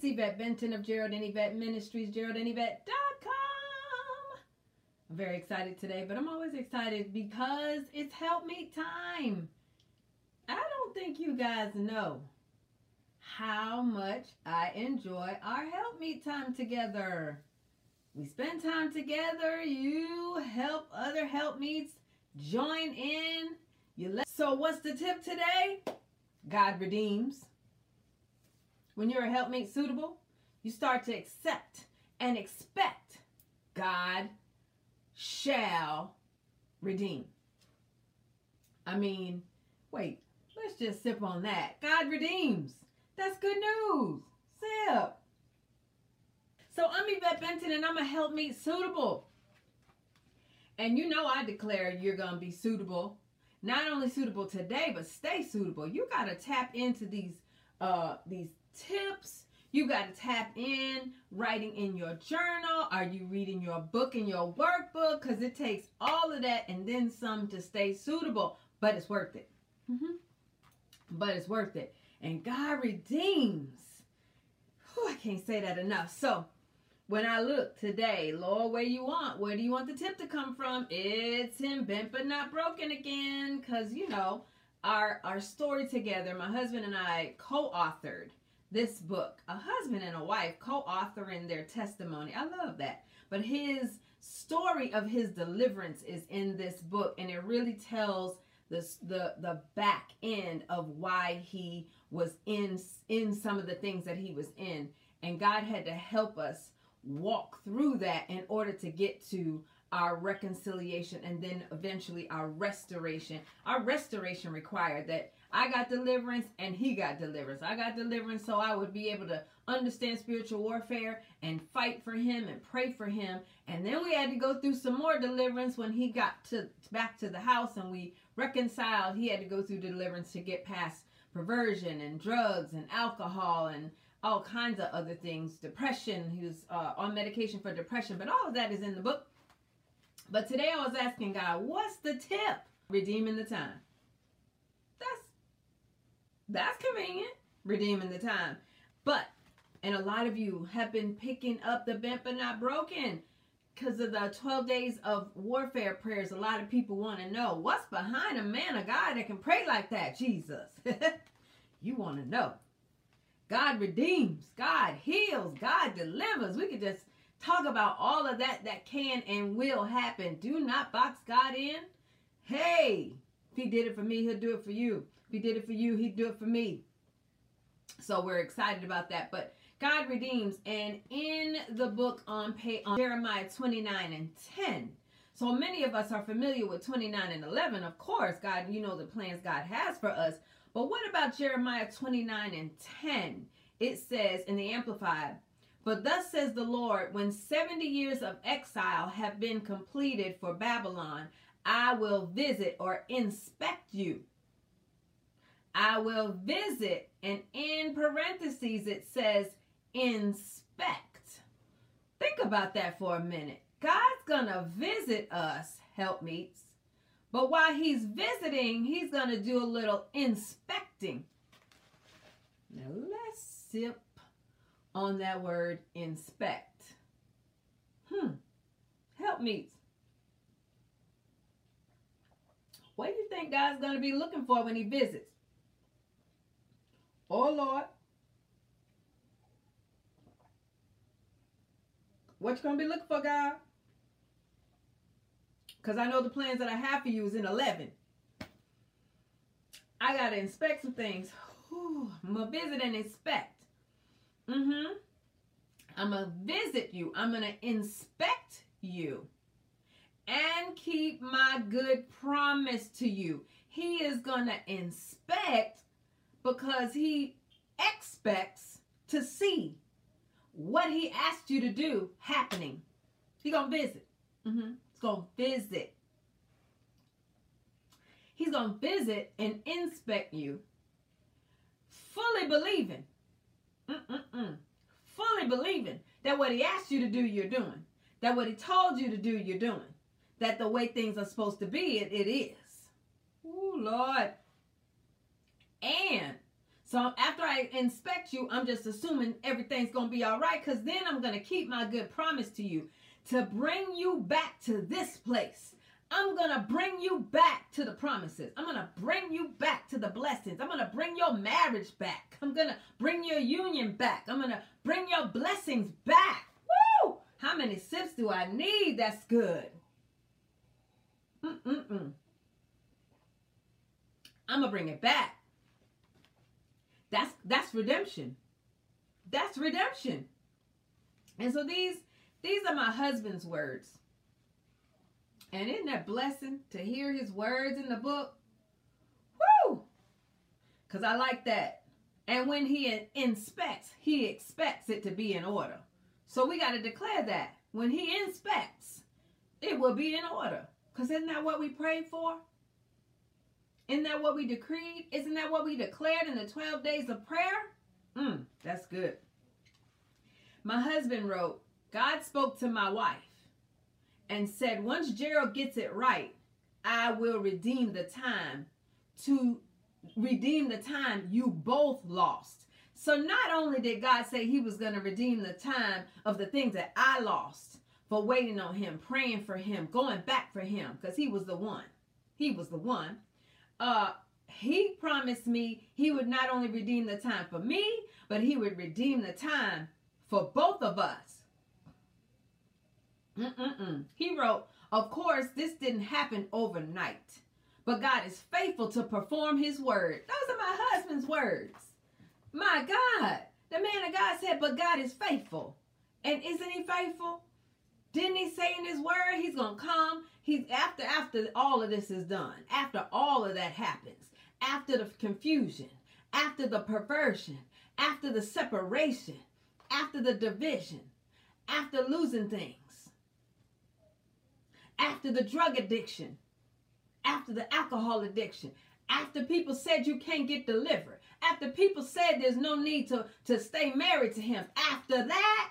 It's Yvette Benton of Gerald and Yvette Ministries, GeraldandYvette.com. I'm very excited today, but I'm always excited because it's Help Me time. I don't think you guys know how much I enjoy our Help Me time together. We spend time together. You help other helpmeets join in. So what's the tip today? God redeems. When you're a helpmate suitable, you start to accept and expect God shall redeem. I mean, wait, let's just sip on that. God redeems. That's good news. Sip. So I'm Yvette Benton and I'm a helpmate suitable. And you know I declare you're going to be suitable. Not only suitable today, but stay suitable. You got to tap into these tips. You got to tap in, writing in your journal. Are you reading your book and your workbook? Because it takes all of that and then some to stay suitable. But it's worth it. But it's worth it. And God redeems. Whew, I can't say that enough. So when I look today, Lord, where do you want the tip to come from? It's him bent but not broken again. Because, you know, our story together, my husband and I co-authored this book. A husband and a wife co-authoring their testimony. I love that. But his story of his deliverance is in this book. And it really tells the back end of why he was in some of the things that he was in. And God had to help us walk through that in order to get to our reconciliation and then eventually our restoration. Our restoration required that I got deliverance and he got deliverance. I got deliverance so I would be able to understand spiritual warfare and fight for him and pray for him. And then we had to go through some more deliverance when he got back to the house and we reconciled. He had to go through deliverance to get past perversion and drugs and alcohol and all kinds of other things. Depression. He was on medication for depression. But all of that is in the book. But today I was asking God, what's the tip? Redeeming the time. That's convenient. Redeeming the time. But, and a lot of you have been picking up the bent but not broken. Because of the 12 days of warfare prayers, a lot of people want to know, what's behind a man of God that can pray like that, Jesus? You want to know. God redeems. God heals. God delivers. We could just talk about all of that can and will happen. Do not box God in. Hey, if he did it for me, he'll do it for you. If he did it for you, he'd do it for me. So we're excited about that. But God redeems. And in the book on Jeremiah 29 and 10. So many of us are familiar with 29 and 11. Of course, God, you know the plans God has for us. But what about Jeremiah 29 and 10? It says in the Amplified, "For thus says the Lord, when 70 years of exile have been completed for Babylon, I will visit," or inspect you. I will visit, and in parentheses it says inspect. Think about that for a minute. God's gonna visit us, helpmeets. But while he's visiting, he's going to do a little inspecting. Now let's sip on that word inspect. Helpmeets. What do you think God's going to be looking for when he visits? Oh, Lord. What you going to be looking for, God? Because I know the plans that I have for you is in 11. I got to inspect some things. Whew, I'm going to visit and inspect. I'm going to visit you. I'm going to inspect you. And keep my good promise to you. He is going to inspect because he expects to see what he asked you to do happening. He's going to visit. He's going to visit. He's going to visit and inspect you, fully believing, fully believing that what he asked you to do, you're doing. That what he told you to do, you're doing. That the way things are supposed to be, it is. Ooh, Lord. And So after I inspect you, I'm just assuming everything's going to be all right, because then I'm going to keep my good promise to you to bring you back to this place. I'm going to bring you back to the promises. I'm going to bring you back to the blessings. I'm going to bring your marriage back. I'm going to bring your union back. I'm going to bring your blessings back. Woo! How many sips do I need? That's good. I'm going to bring it back. That's redemption. That's redemption. And so these are my husband's words. And isn't that blessing to hear his words in the book? Woo! Because I like that. And when he inspects, he expects it to be in order. So we got to declare that. When he inspects, it will be in order. Because isn't that what we prayed for? Isn't that what we decreed? Isn't that what we declared in the 12 days of prayer? That's good. My husband wrote, God spoke to my wife and said, once Gerald gets it right, I will redeem the time you both lost. So not only did God say he was going to redeem the time of the things that I lost for waiting on him, praying for him, going back for him, because he was the one. He was the one. He promised me he would not only redeem the time for me, but he would redeem the time for both of us. He wrote, of course, this didn't happen overnight, but God is faithful to perform his word. Those are my husband's words. My God, the man of God said, but God is faithful. And isn't he faithful? Didn't he say in his word, he's going to come? He's after all of this is done, after all of that happens, after the confusion, after the perversion, after the separation, after the division, after losing things, after the drug addiction, after the alcohol addiction, after people said you can't get delivered, after people said there's no need to stay married to him, after that,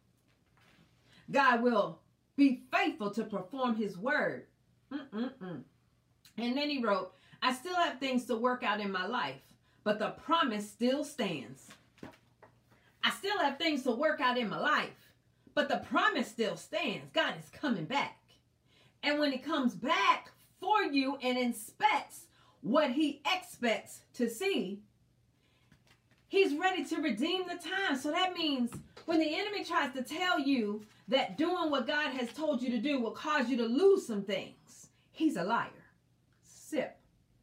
God will be faithful to perform his word. And then he wrote, I still have things to work out in my life, but the promise still stands. I still have things to work out in my life, but the promise still stands. God is coming back. And when he comes back for you and inspects what he expects to see, he's ready to redeem the time. So that means when the enemy tries to tell you that doing what God has told you to do will cause you to lose some things, he's a liar. Sip.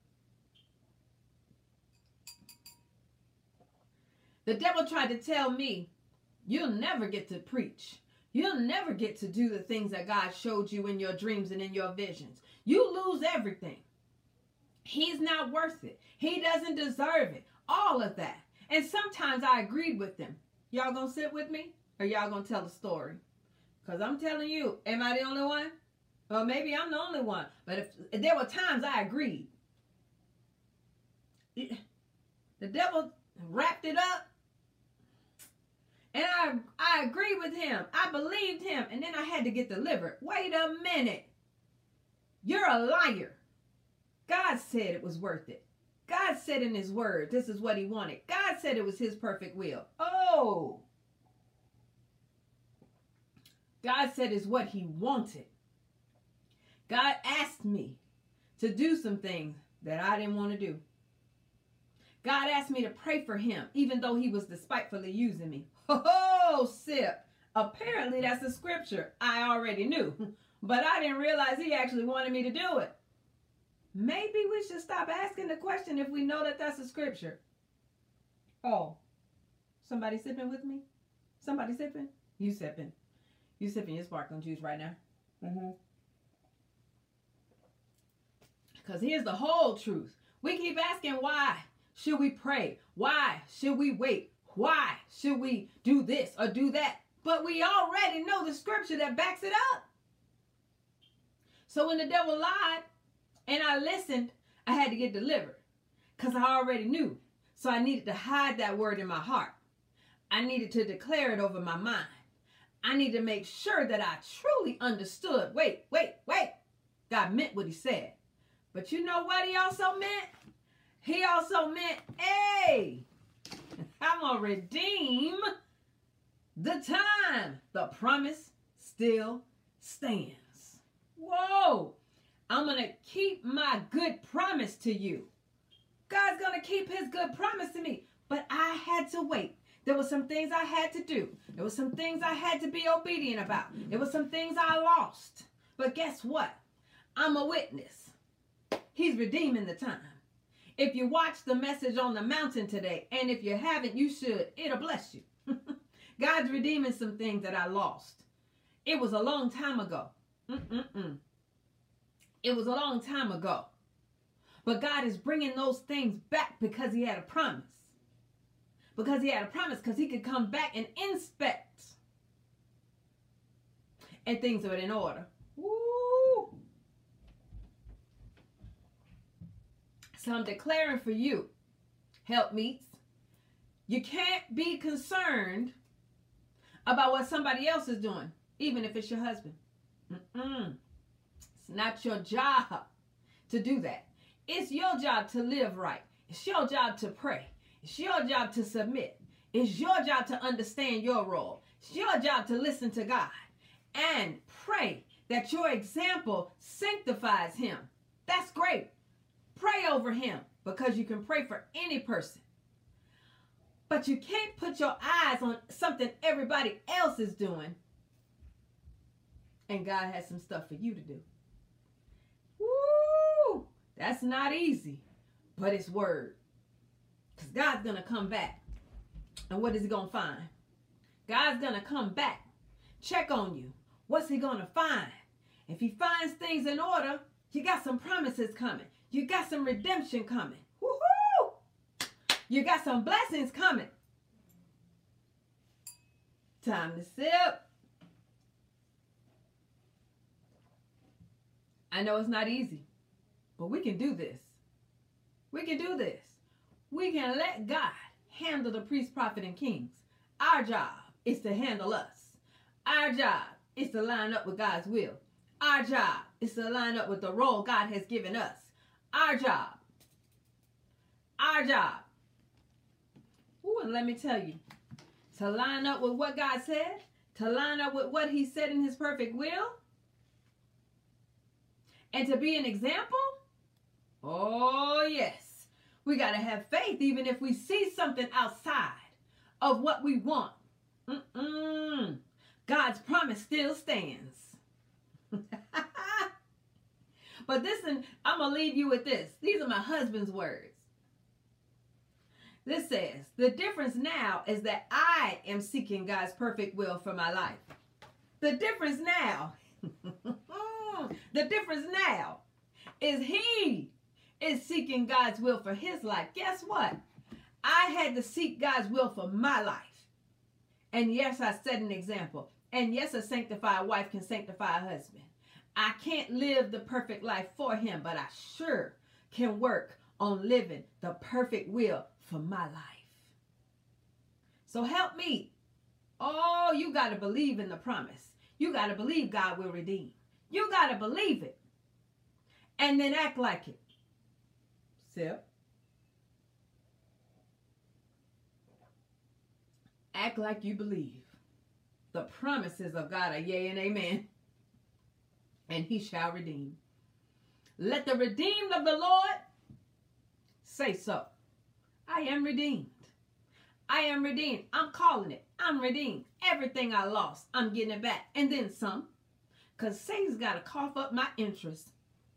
The devil tried to tell me, you'll never get to preach. You'll never get to do the things that God showed you in your dreams and in your visions. You lose everything. He's not worth it. He doesn't deserve it. All of that. And sometimes I agreed with him. Y'all gonna sit with me? Or y'all gonna tell the story? Because I'm telling you, am I the only one? Or maybe I'm the only one. But if there were times I agreed. The devil wrapped it up. And I agreed with him. I believed him. And then I had to get delivered. Wait a minute. You're a liar. God said it was worth it. God said in his word, this is what he wanted. God said it was his perfect will. Oh. God said it's what he wanted. God asked me to do some things that I didn't want to do. God asked me to pray for him, even though he was despitefully using me. Oh, sip. Apparently that's a scripture I already knew, but I didn't realize he actually wanted me to do it. Maybe we should stop asking the question if we know that that's a scripture. Oh, somebody sipping with me? Somebody sipping? You sipping. You sipping your sparkling juice right now. Because here's the whole truth. We keep asking why should we pray? Why should we wait? Why should we do this or do that? But we already know the scripture that backs it up. So when the devil lied and I listened, I had to get delivered because I already knew. So I needed to hide that word in my heart. I needed to declare it over my mind. I need to make sure that I truly understood. Wait. God meant what he said. But you know what he also meant? He also meant, hey, I'm going to redeem the time. The promise still stands. Whoa. I'm going to keep my good promise to you. God's going to keep his good promise to me. But I had to wait. There were some things I had to do. There were some things I had to be obedient about. There were some things I lost. But guess what? I'm a witness. He's redeeming the time. If you watch the message on the mountain today, and if you haven't, you should. It'll bless you. God's redeeming some things that I lost. It was a long time ago. It was a long time ago. But God is bringing those things back because he had a promise. Because he had a promise, because he could come back and inspect. And things are in order. Woo! So I'm declaring for you, helpmeets, you can't be concerned about what somebody else is doing, even if it's your husband. It's not your job to do that. It's your job to live right. It's your job to pray. It's your job to submit. It's your job to understand your role. It's your job to listen to God and pray that your example sanctifies him. That's great. Pray over him because you can pray for any person. But you can't put your eyes on something everybody else is doing. And God has some stuff for you to do. Woo! That's not easy, but it's word. Because God's going to come back. And what is he going to find? God's going to come back. Check on you. What's he going to find? If he finds things in order, you got some promises coming. You got some redemption coming. Woohoo! You got some blessings coming. Time to sip. I know it's not easy, but we can do this. We can do this. We can let God handle the priest, prophet, and kings. Our job is to handle us. Our job is to line up with God's will. Our job is to line up with the role God has given us. Our job. Our job. Ooh, and let me tell you, to line up with what God said, to line up with what he said in his perfect will, and to be an example, oh yes. We got to have faith even if we see something outside of what we want. God's promise still stands. But listen, I'm going to leave you with this. These are my husband's words. This says, the difference now is that I am seeking God's perfect will for my life. The difference now, the difference now is he is seeking God's will for his life. Guess what? I had to seek God's will for my life. And yes, I set an example. And yes, a sanctified wife can sanctify a husband. I can't live the perfect life for him, but I sure can work on living the perfect will for my life. So help me. Oh, you got to believe in the promise. You got to believe God will redeem. You got to believe it. And then act like it. Sip. Act like you believe. The promises of God are yea and amen. And he shall redeem. Let the redeemed of the Lord say so. I am redeemed. I am redeemed. I'm calling it. I'm redeemed. Everything I lost, I'm getting it back. And then some. Because Satan's got to cough up my interest.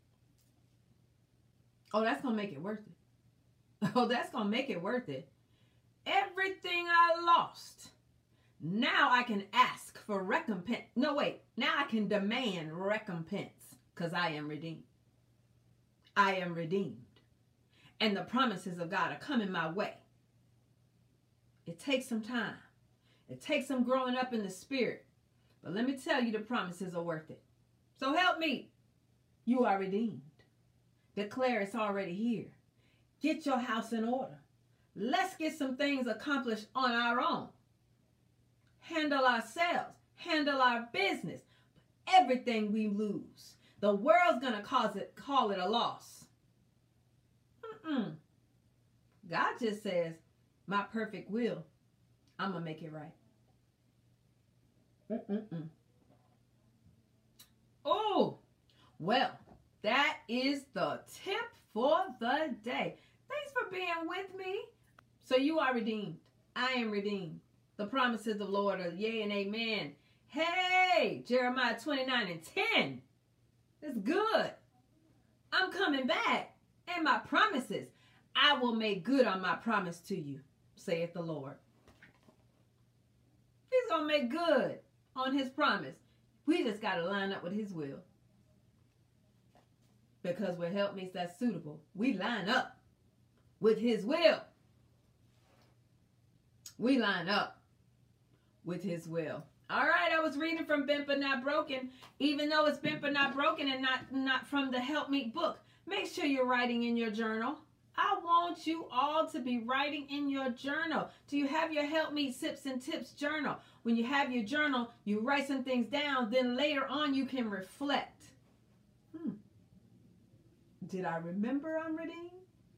Oh, that's going to make it worth it. Oh, that's going to make it worth it. Everything I lost. Now I can ask for recompense. No, wait. Now I can demand recompense because I am redeemed. I am redeemed. And the promises of God are coming my way. It takes some time. It takes some growing up in the spirit. But let me tell you, the promises are worth it. So help me. You are redeemed. Declare it's already here. Get your house in order. Let's get some things accomplished on our own. Handle ourselves. Handle our business. Everything we lose, the world's going to call it a loss. God just says, my perfect will, I'm going to make it right. Oh, well, that is the tip for the day. Thanks for being with me. So you are redeemed. I am redeemed. The promises of the Lord are yea and amen. Hey, Jeremiah 29:10. It's good. I'm coming back. And my promises, I will make good on my promise to you, saith the Lord. He's going to make good on his promise. We just got to line up with his will. Because we're helpmates that's suitable. We line up with his will. We line up with his will. All right, I was reading from Bent But Not Broken. Even though it's Bent But Not Broken and not from the Help Me book, make sure you're writing in your journal. I want you all to be writing in your journal. Do you have your Help Me Sips and Tips journal? When you have your journal, you write some things down. Then later on, you can reflect. Did I remember I'm redeemed?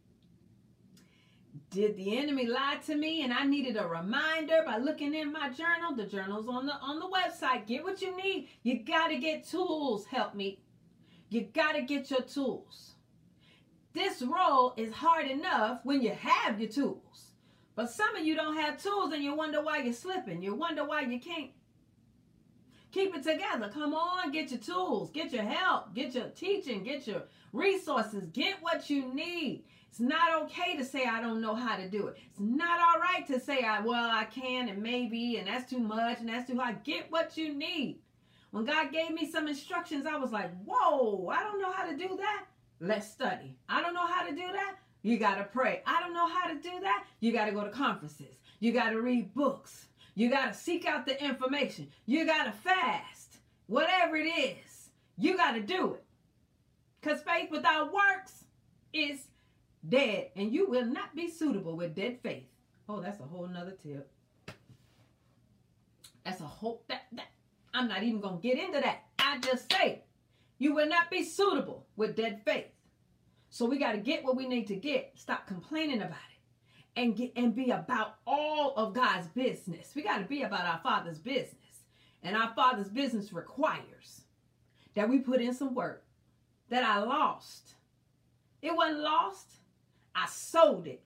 Did the enemy lie to me and I needed a reminder by looking in my journal? The journal's on the website. Get what you need. You got to get tools, Help Me. You got to get your tools. This role is hard enough when you have your tools. But some of you don't have tools and you wonder why you're slipping. You wonder why you can't keep it together. Come on, get your tools. Get your help. Get your teaching. Get your resources. Get what you need. It's not okay to say I don't know how to do it. It's not all right to say I can and maybe and that's too much and that's too hard. Get what you need. When God gave me some instructions, I was like, whoa, I don't know how to do that. Let's study. I don't know how to do that. You got to pray. I don't know how to do that. You got to go to conferences. You got to read books. You got to seek out the information. You got to fast. Whatever it is, you got to do it. Because faith without works is dead. And you will not be suitable with dead faith. Oh, that's a whole nother tip. That's a whole... I'm not even going to get into that. I just say you will not be suitable with dead faith. So we got to get what we need to get. Stop complaining about it. And be about all of God's business. We got to be about our Father's business. And our Father's business requires that we put in some work that I lost. It wasn't lost. I sold it.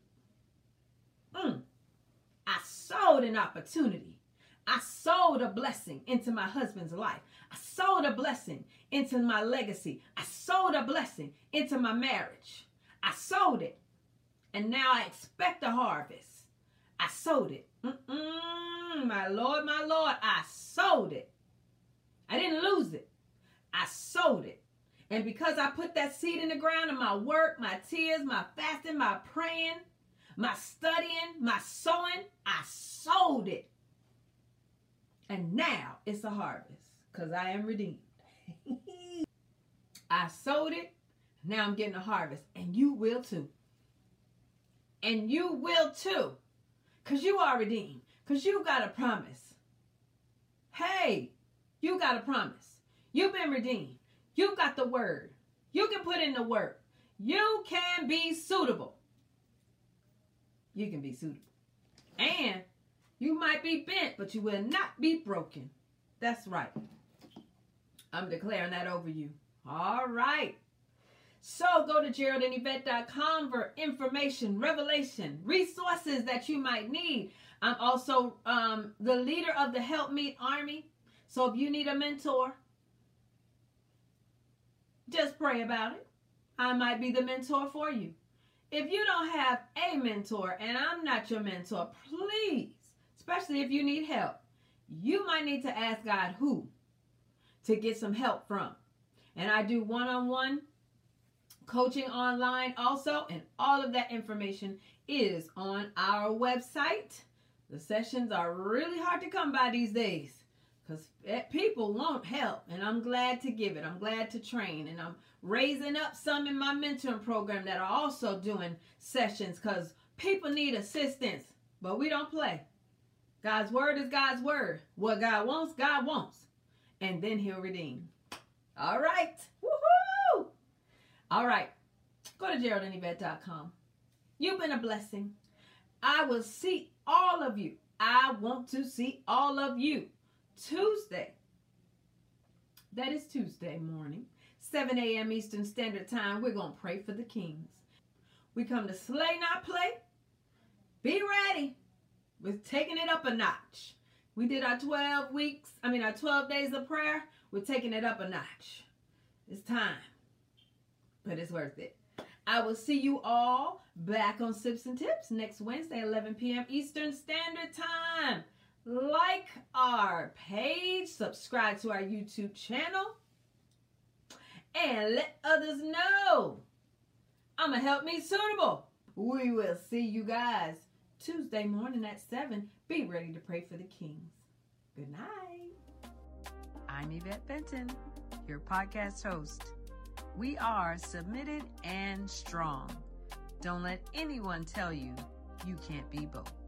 I sold an opportunity. I sold a blessing into my husband's life. I sold a blessing into my legacy. I sold a blessing into my marriage. I sold it. And now I expect a harvest. I sold it. My Lord, I sold it. I didn't lose it. I sold it. And because I put that seed in the ground in my work, my tears, my fasting, my praying, my studying, my sowing, I sold it. And now it's a harvest because I am redeemed. I sowed it. Now I'm getting a harvest. And you will too. And you will too. Because you are redeemed. Because you got a promise. Hey, you got a promise. You've been redeemed. You got the word. You can put in the work. You can be suitable. You can be suitable. And you might be bent, but you will not be broken. That's right. I'm declaring that over you. All right. So go to GeraldineYvette.com for information, revelation, resources that you might need. I'm also the leader of the Help Me Army. So if you need a mentor, just pray about it. I might be the mentor for you. If you don't have a mentor and I'm not your mentor, please, especially if you need help, you might need to ask God who to get some help from. And I do one-on-one coaching online also, and all of that information is on our website. The sessions are really hard to come by these days because people want help, and I'm glad to give it. I'm glad to train, and I'm raising up some in my mentoring program that are also doing sessions because people need assistance, but we don't play. God's word is God's word. What God wants, and then he'll redeem. All right. Woohoo! All right. Go to GeraldineYvette.com. You've been a blessing. I will see all of you. I want to see all of you. Tuesday. That is Tuesday morning, 7 a.m. Eastern Standard Time. We're going to pray for the kings. We come to slay, not play. Be ready. We're taking it up a notch. We did our 12 days of prayer. We're taking it up a notch. It's time, but it's worth it. I will see you all back on Sips and Tips next Wednesday, 11 p.m. Eastern Standard Time. Like our page, subscribe to our YouTube channel, and let others know I'm a Help Me Suitable. We will see you guys Tuesday morning at 7. Be ready to pray for the kings. Good night. I'm Yvette Benton, your podcast host. We are submitted and strong. Don't let anyone tell you you can't be both.